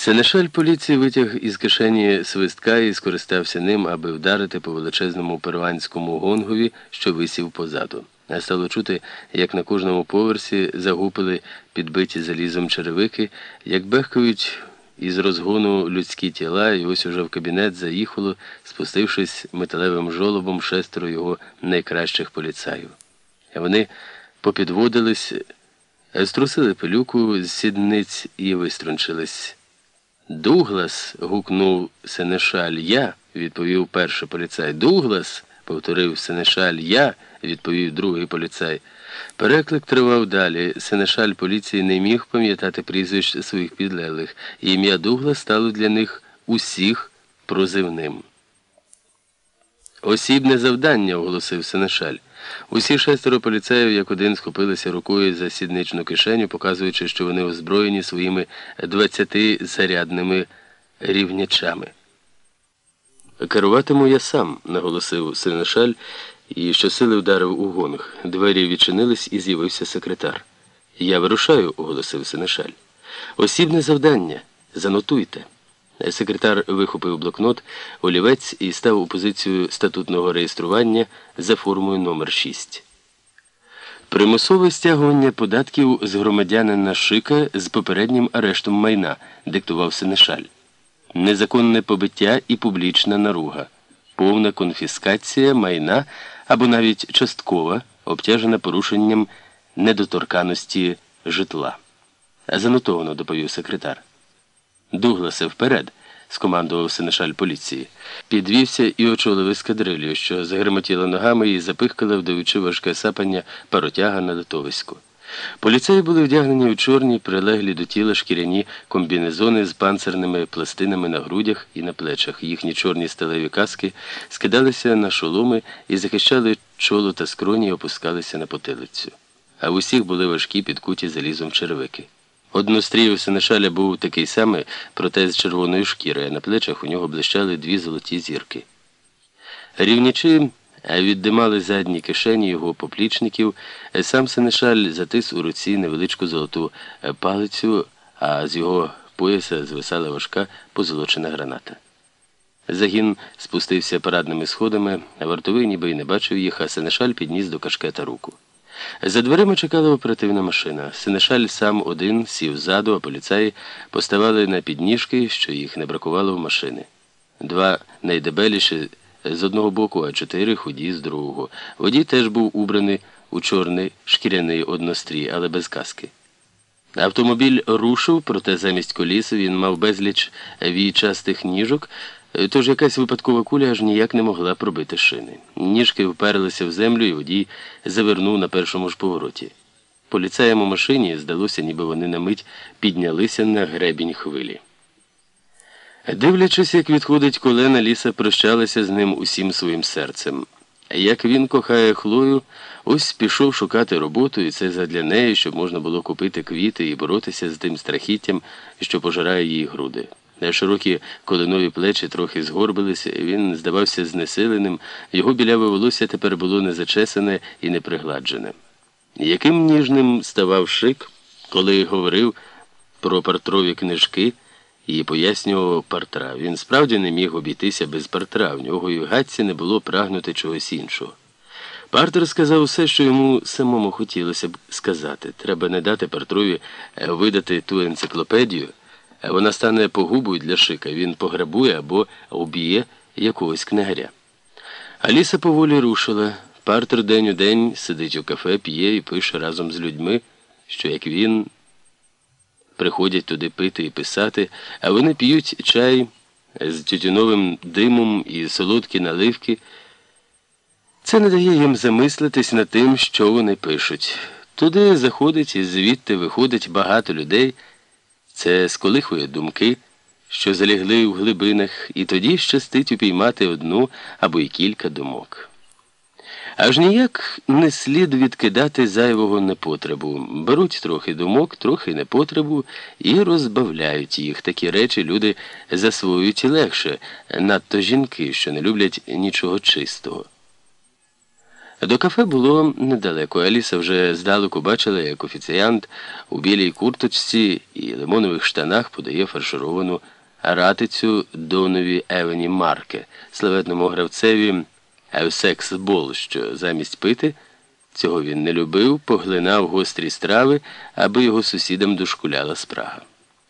Сенешаль поліції витяг із кишені свистка і скористався ним, аби вдарити по величезному перуанському гонгові, що висів позаду. А стало чути, як на кожному поверсі загупили підбиті залізом черевики, як бехкають із розгону людські тіла, і ось уже в кабінет заїхало, спустившись металевим жолобом, 6 його найкращих поліцаїв. Вони попідводились, струсили пилюку з сідниць і виструнчились. «Дуглас!» – гукнув Сенешаль. «Я!» – відповів перший поліцай. «Дуглас!» – повторив Сенешаль. «Я!» – відповів другий поліцай. Переклик тривав далі. Сенешаль поліції не міг пам'ятати прізвищ своїх підлеглих, і ім'я Дуглас стало для них усіх прозивним. «Осібне завдання!» – оголосив Сенешаль. Усі 6 поліцаїв як один схопилися рукою за сідничну кишеню, показуючи, що вони озброєні своїми 20-зарядними рівнячами. «Керуватиму я сам», – наголосив Сенешаль, і щосили вдарив у гонг. Двері відчинились, і з'явився секретар. «Я вирушаю», – оголосив Сенешаль. «Осібне завдання. Занотуйте». Секретар вихопив блокнот, олівець і став у позицію статутного реєстрування за формою номер 6. «Примусове стягування податків з громадянина Шика з попереднім арештом майна», – диктував Сенешаль. «Незаконне побиття і публічна наруга. Повна конфіскація майна або навіть часткова, обтяжена порушенням недоторканності житла». «Занотовано», – доповів секретар. «Дугласе, вперед!» – скомандував Сенешаль поліції. Підвівся і очолив ескадрилью, що загремотіла ногами і запихкала, вдаючи важке сапання паротяга на литовиську. Поліцеї були вдягнені у чорні, прилеглі до тіла шкіряні комбінезони з панцирними пластинами на грудях і на плечах. Їхні чорні сталеві каски скидалися на шоломи і захищали чоло та скроні і опускалися на потилицю. А в усіх були важкі підкуті залізом черевики. Однострій у Сенешаля був такий самий, проте з червоної шкіри, а на плечах у нього блищали 2 золоті зірки. Рівнячі віддимали задні кишені його поплічників, сам Сенешаль затис у руці невеличку золоту палицю, а з його пояса звисала важка позолочена граната. Загін спустився парадними сходами, а вартовий ніби й не бачив їх, а Сенешаль підніс до кашкета руку. За дверима чекала оперативна машина. Сенешаль сам один сів ззаду, а поліцаї поставали на підніжки, що їх не бракувало в машини. 2 найдебеліші з одного боку, а 4 худі з другого. Водій теж був убраний у чорний шкіряний однострій, але без каски. Автомобіль рушив, проте замість коліс він мав безліч війчастих ніжок, тож якась випадкова куля аж ніяк не могла пробити шини. Ніжки вперлися в землю, і водій завернув на першому ж повороті. Поліцаям у машині здалося, ніби вони на мить піднялися на гребінь хвилі. Дивлячись, як відходить колена, Ліса прощалася з ним усім своїм серцем. Як він кохає Хлою, ось пішов шукати роботу, і це задля неї, щоб можна було купити квіти і боротися з тим страхіттям, що пожирає її груди. Широкі коленові плечі трохи згорбилися, він здавався знесиленим, його біляве волосся тепер було незачесане і непригладжене. Яким ніжним ставав Шик, коли говорив про партрові книжки і пояснював партра. Він справді не міг обійтися без партра, в нього і в гадці не було прагнути чогось іншого. Партер сказав усе, що йому самому хотілося б сказати. Треба не дати партрові видати ту енциклопедію, вона стане погубою для Шика, він пограбує або уб'є якогось книгаря. Аліса поволі рушила. Партер день у день сидить у кафе, п'є і пише разом з людьми, що, як він, приходять туди пити і писати, а вони п'ють чай з тютюновим димом і солодкі наливки. Це не дає їм замислитись над тим, що вони пишуть. Туди заходить і звідти виходить багато людей. Це сколихує думки, що залягли в глибинах, і тоді щастить упіймати одну або й кілька думок. Аж ніяк не слід відкидати зайвого непотребу. Беруть трохи думок, трохи непотребу і розбавляють їх. Такі речі люди засвоюють легше, надто жінки, що не люблять нічого чистого. До кафе було недалеко. Аліса вже здалеку бачила, як офіціант у білій курточці і лимонових штанах подає фаршировану ратицю Донові Евені Марке, славетному гравцеві Евсекс-бол, що замість пити, цього він не любив, поглинав гострі страви, аби його сусідам дошкуляла спрага.